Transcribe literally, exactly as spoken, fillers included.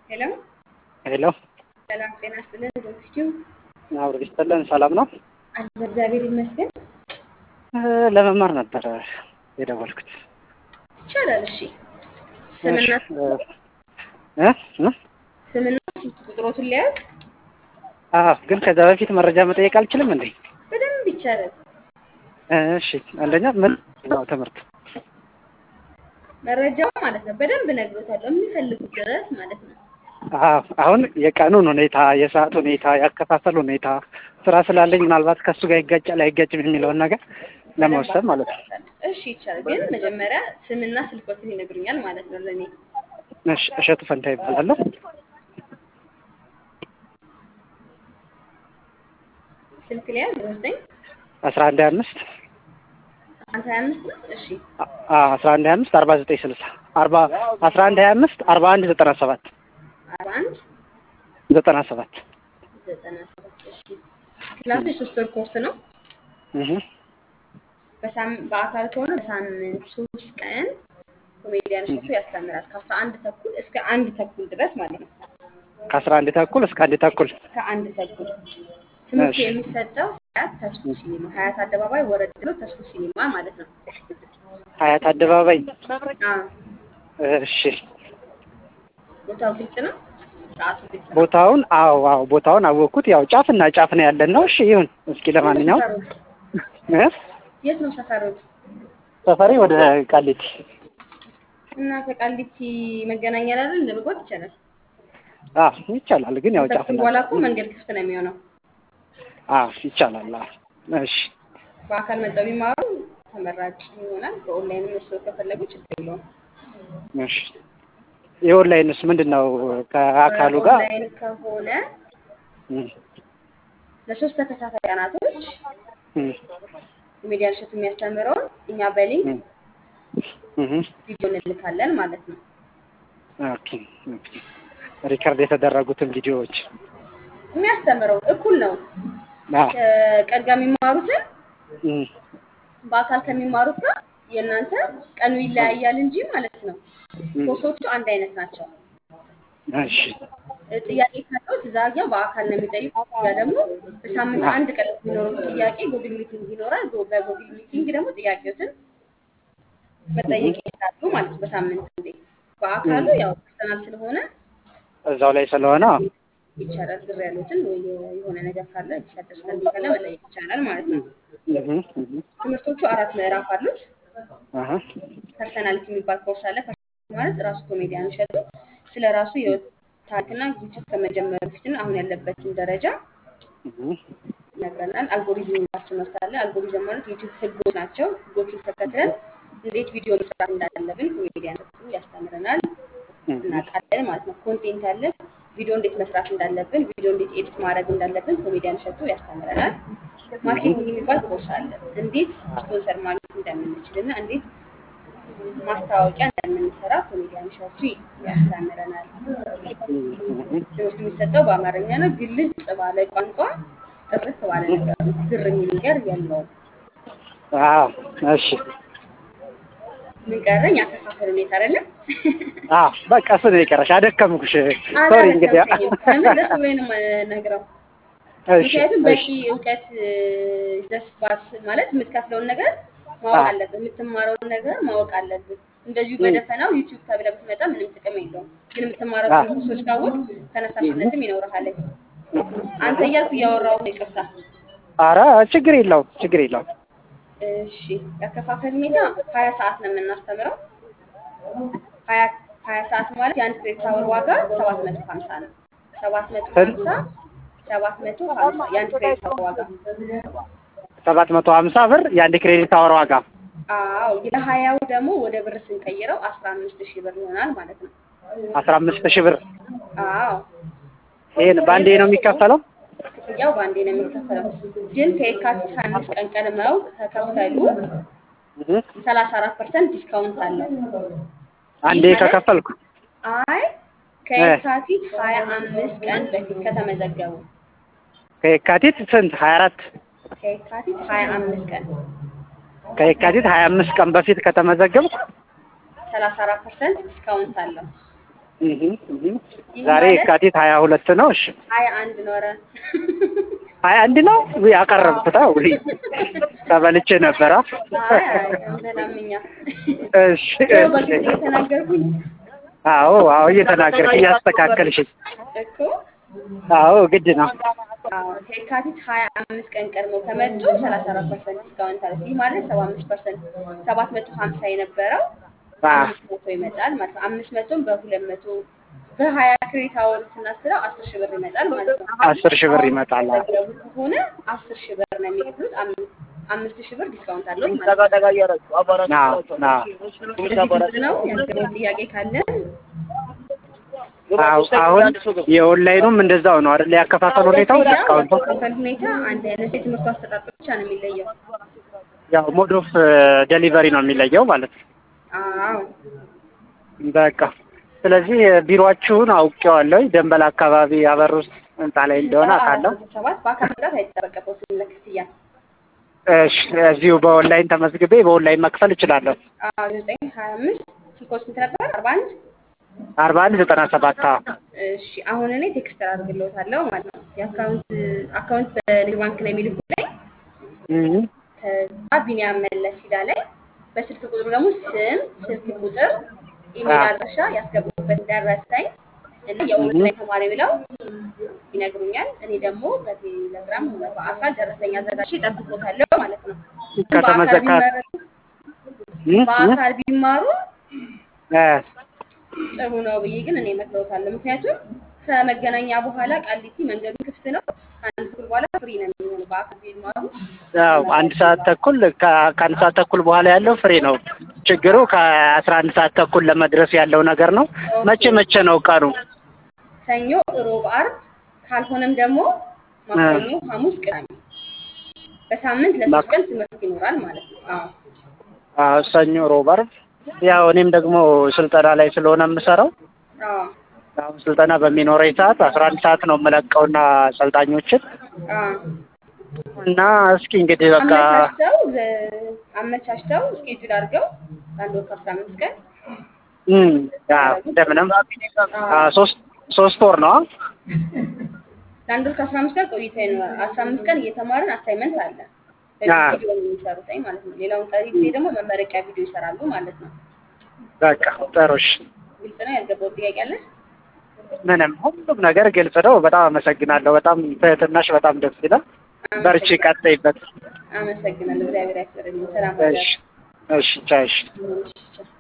ሄሎ ሄሎ ሰላም ጤና ይስጥልን። ዶክቲው አብሮ ይስጥልን። ሰላም ነው አለ እግዚአብሔር ይመስገን። ለመማር ነበር የደወልኩት። ይቻላል። እሺ ስምና እ እ ስምና ስልክ ቁጥሮቱን ሊያዝ አዎ፣ ግን ከዛ በፊት መረጃ መጠየቅ አልችልም እንዴ? በደንብ ይቻላል። እሺ፣ አንደኛ ምን ነው ትምህርት መረጃው ማለት ነው በደንብ ነግሮታለሁ የሚፈልጉት ድረስ ማለት ነው። አዎ፣ አሁን የቀኑን ሁኔታ፣ የሰዓት ሁኔታ፣ ያከፋፈል ሁኔታ ስራ ስላለኝ ምናልባት ከሱ ጋር ይጋጫል አይጋጭም የሚለውን ነገር ለመወሰን ማለት ነው። እሺ ይቻላል። ግን መጀመሪያ ስምና ስልኮትን ይነግሩኛል ማለት ነው ለኔ። እሺ፣ እሸቱ ፈንታ ይባላል። ስልክ ሊያዝ ዘጠኝ አስራ አንድ ሃያ አምስት አንተ ሃያ አምስት ነው። እሺ አዎ፣ አስራ አንድ ሃያ አምስት አርባ ዘጠኝ ስልሳ አርባ አስራ አንድ ሃያ አምስት አርባ አንድ ዘጠና ሰባት አርባ አንድ ዘጠና ሰባት ዘጠና ሰባት እሺ። ክላሱ የሶስት ወር ኮርስ ነው። እህ በሳምንት በአካል ከሆነ በሳምንት ሶስት ቀን ኮሜዲያን እሸቱ ያስተምራል ከአስራ አንድ ተኩል እስከ አንድ ተኩል ድረስ ማለት ነው። ከአስራ አንድ ተኩል እስከ አንድ ተኩል ከአንድ ተኩል ትምህርት የሚሰጠው ሀያት ተስፉ ሲኒማ ሀያት አደባባይ ወረድ ብሎ ተስፉ ሲኒማ ማለት ነው። ሀያት አደባባይ አዎ። እሺ፣ ቦታው ግልጽ ነው። ሰዓቱ ግልጽ ነው። ቦታውን አዎ አዎ ቦታውን አወቅኩት። ያው ጫፍና ጫፍ ነው ያለን ነው። እሺ ይሁን። እስኪ ለማንኛውም እ የት ነው ሰፈሮት? ሰፈሬ ወደ ቃሊቲ እና ከቃሊቲ መገናኛ ላይ አይደል ለመግባት ይቻላል? አዎ ይቻላል። ግን ያው ጫፍና በኋላ እኮ መንገድ ክፍት ነው የሚሆነው። አዎ ይቻላል። እሺ በአካል መጥተው ቢማሩ ተመራጭ ይሆናል። በኦንላይን መስሎ ከፈለጉ ችግር የለውም። እሺ የኦንላይንስ ምንድነው? ከአካሉ ጋር ኦንላይን ከሆነ ለሶስት ተከታታይ ቀናቶች ኮሜዲያን እሸቱ የሚያስተምረውን እኛ በሊንክ ቪዲዮ እንልካለን ማለት ነው። ኦኬ ኦኬ። ሪከርድ የተደረጉትን ቪዲዮዎች የሚያስተምረው እኩል ነው። ቀን ጋር የሚማሩትን በአካል ከሚማሩት ጋር የእናንተ ቀኑ ይለያያል እንጂ ማለት ነው። ኮርሶቹ አንድ አይነት ናቸው። እሺ ጥያቄ ካለው ትዛጊያ በአካል ነው የሚጠይቁት። ያ ደግሞ በሳምንት አንድ ቀን የሚኖረው ጥያቄ ጉግል ሚቲንግ ይኖራል። በጉግል ሚቲንግ ደግሞ ጥያቄዎችን መጠየቅ ይችላሉ ማለት ነው። በሳምንት አንዴ በአካሉ ያው ፐርሰናል ስለሆነ እዛው ላይ ስለሆነ ይቻላል። ግር ያሉትን ወይ የሆነ ነገር ካለ ዲስከስ ካለ መጠየቅ ይቻላል ማለት ነው። ትምህርቶቹ አራት ምዕራፍ አሉት። አሃ ፐርሰናሊቲ የሚባል ኮርስ አለ። ማለት ራሱ ኮሜዲያን እሸቱ ስለ ራሱ የህይወት ታሪክና ዩቲዩብ ከመጀመሩ በፊትና አሁን ያለበትን ደረጃ ይነግረናል። አልጎሪዝም የሚባል ትምህርት አለ። አልጎሪዝም ማለት ዩቲዩብ ህጎች ናቸው። ህጎቹን ተከትለን እንዴት ቪዲዮ መስራት እንዳለብን ኮሜዲያን እሸቱ ያስተምረናል፣ እናውቃለን ማለት ነው። ኮንቴንት አለ። ቪዲዮ እንዴት መስራት እንዳለብን፣ ቪዲዮ እንዴት ኤዲት ማድረግ እንዳለብን ኮሜዲያን እሸቱ ያስተምረናል። ማርኬቲንግ የሚባል ኮርስ አለ። እንዴት ስፖንሰር ማግኘት እንደምንችልና እንዴት ማስታወቂያ እንደምንሰራ ኮሜዲያን እሸቱ ያስተምረናል። ትምህርቱ የሚሰጠው በአማርኛ ነው። ግልጽ ባለ ቋንቋ ጥርት ባለ ነገር ነው። ግር የሚል ነገር የለውም። አዎ እሺ። ምን ቀረኝ? አከፋፈል ሁኔታ አይደለም። አዎ በቃ እሱ ነው የቀረሽ። አደከምኩሽ። ሶሪ እንግዲህ ከምን ደስ ብሎኝ ነው የምነግረው። ምክንያቱም በቂ እውቀት ደስባስ ማለት የምትከፍለውን ነገር ማወቅ አለብን። የምትማረውን ነገር ማወቅ አለብን። እንደዚሁ በደፈናው ዩቲዩብ ተብለህ ብትመጣ ምንም ጥቅም የለውም። ግን የምትማረው ኮርሶች ካወቅ ተነሳሽነትም ይኖርሃል። አንተ እያልኩ እያወራሁ ነው፣ ይቅርታ። ኧረ ችግር የለውም ችግር የለውም። እሺ ያከፋፈል ሁኔታ ሀያ ሰዓት ነው የምናስተምረው። ሀያ ሀያ ሰዓት ማለት የአንድ ክሬዲት አወር ዋጋ ሰባት መቶ ሀምሳ ነው። ሰባት መቶ ሀምሳ ሰባት መቶ ሀምሳ የአንድ ክሬዲት አወር ዋጋ ሰባት መቶ ሀምሳ ብር የአንድ ክሬዲት አወር ዋጋ። አዎ የሀያው ደግሞ ወደ ብር ስንቀይረው አስራ አምስት ሺህ ብር ይሆናል ማለት ነው። አስራ አምስት ሺህ ብር። አዎ ይሄን ባንዴ ነው የሚከፈለው? ክፍያው ባንዴ ነው የሚከፈለው። ግን ከየካቲት አምስት ቀን ቀድመው ከከፈሉ ሰላሳ አራት ፐርሰንት ዲስካውንት አለው። አንዴ ከከፈልኩ? አይ ከየካቲት ሀያ አምስት ቀን በፊት ከተመዘገቡ። ከየካቲት ስንት? ሀያ አራት ከየካቲት ሀያ አምስት ቀን ከየካቲት ሀያ አምስት ቀን በፊት ከተመዘገብኩ ሰላሳ አራት ፐርሰንት ዲስካውንት አለው። እህ እህ ይህ ዛሬ ማለት የካቲት ሀያ ሁለት ነው። እሺ ሀያ አንድ ኖረ። ሀያ አንድ ነው ወይ አዎ ያቀረብኩት? ወይ ተበልቼ ነበረ። አይ አይ አንበላም እኛ። እሺ ያው እሺ። በግልጽ እየተናገርኩኝ አዎ አዎ እየተናገርሽ እያስተካከልሽ። እኮ አዎ ግድ ነው። አዎ ከየካቲት ሀያ አምስት ቀን ቀድመው ከመጡ ሰላሳ አራት ፐርሰንት ዲስካውንት አለ። ይህ ማለት ሰባ አምስት ፐርሰንት ሰባት መቶ ሀምሳ የነበረው አ አምስት መቶ ይመጣል ማለት ነው። አምስት መቶም በሁለት መቶ በሀያ ክሬዲት አወር ስናስለው አስር ሺህ ብር ይመጣል ማለት ነው። አስር ሺህ ብር አሁን ይመጣል። የተመዘገቡ ከሆነ አስር ሺህ ብር ነው የሚከፍሉት። አም- አምስት ሺህ ብር ዲስካውንት አለው ማለት ነው። ና ና ስለዚህ ግልጽ ነው። ያልገባው ጥያቄ ካለ አዎ አሁን የኦንላይኑም እንደዛው ነው አይደል? ያከፋፈል ሁኔታው ክፍያ ዲስካውንቱ ያከፋፈል ሁኔታ አንድ አይነት የትምህርቱ አሰጣጥ ብቻ ነው የሚለየው። ያው ሞድ ኦፍ ዴሊቨሪ ነው የሚለየው ማለት ነው። አዎ በቃ ስለዚህ ቢሮአችሁን አውቄዋለሁ። ደንበል አካባቢ አበር ውስጥ ህንጻ ላይ እንደሆነ ህንፃ አውቃለሁ። አራት መቶ ሰባት በአካል መምጣት አይጠበቅበትም ለክፍያ። እሺ እዚሁ በኦንላይን ተመዝግቤ በኦንላይን መክፈል እችላለሁ። አዎ ዘጠኝ ሀያ አምስት ስልኮች ስንት ነበር? አርባ አንድ አርባ አንድ ዘጠና ሰባት አዎ እሺ አሁን እኔ ቴክስት አድርግልዎታለሁ ማለት ነው። የአካውንት አካውንት በንግድ ባንክ ነው የሚልኩልኝ። እህ ከዛ ቢኒያም መለስ ይላል። በስልክ ቁጥሩ ደግሞ ስም፣ ስልክ ቁጥር፣ ኢሜል አድራሻ ያስገቡበት ደረሰኝ እና የኦንላይን ተማሪ ብለው ይነግሩኛል። እኔ ደግሞ በቴሌግራም ሆነ በአካል ደረሰኝ አዘጋጅቼ እጠብቅዎታለሁ ማለት ነው። ግን በአካል ከተመዘካ ቢመረጡ በአካል ቢማሩ እ ጥሩ ነው ብዬ ግን እኔ እመክረዎታለሁ። ምክንያቱም ከመገናኛ በኋላ ቃሊቲ መንገዱ ክፍት ነው። ከአንድ ተኩል በኋላ ፍሪ ነው የሚሆነው። በአካል ቢማሩ ያው አንድ ሰዓት ተኩል ከ- ከአንድ ሰዓት ተኩል በኋላ ያለው ፍሬ ነው። ችግሩ ከአስራ አንድ ሰዓት ተኩል ለመድረስ ያለው ነገር ነው። መቼ ኦኬ መቼ ነው ቀኑ? ሰኞ፣ ሮብ፣ አርብ ካልሆነም ደግሞ ማክሰኞ፣ ሐሙስ፣ ቅዳሜ በሳምንት ለሶስት ቀን ትምህርት ይኖራል ማለት ነው። አዎ አዎ ሰኞ፣ ሮብ፣ ዓርብ። ያው እኔም ደግሞ ስልጠና ላይ ስለሆነ የምሰራው አዎ አሁን ስልጠና በሚኖረኝ ሰዓት አስራ አንድ ሰዓት ነው የምለቀውና ሰልጣኞችን አዎ እና እስኪ እንግዲህ በቃ አመቻችተው ለ- አመቻችተው እስኬጁል አድርገው ለአንድ ወር ከአስራ አምስት ቀን እም አዎ እንደምንም አዎ ሶስት ሶስት ወር ነው። ለአንድ ወር ከአስራ አምስት ቀን ቆይታ ይኖራል። አስራ አምስት ቀን እየተማርን አሳይመንት አለ። አዎ በቪዲዮ ነው የሚሰሩት ማለት ነው። ሌላውን ቀሪ ጊዜ ደግሞ መመረቂያ ቪዲዮ ይሰራሉ ማለት ነው። በቃ ጥሩ እሺ። ግልጽ ነው። ያልገባው ጥያቄ አለ? ምንም ሁሉም ነገር ግልጽ ነው። በጣም አመሰግናለሁ። በጣም ትህትናሽ በጣም ደስ ይላል። በርቺ፣ ቀጥይበት። አመሰግናለሁ። እግዚአብሔር ያክብርልኝ። ሰላም እሺ እሺ ቻው እሺ። ዋሉ።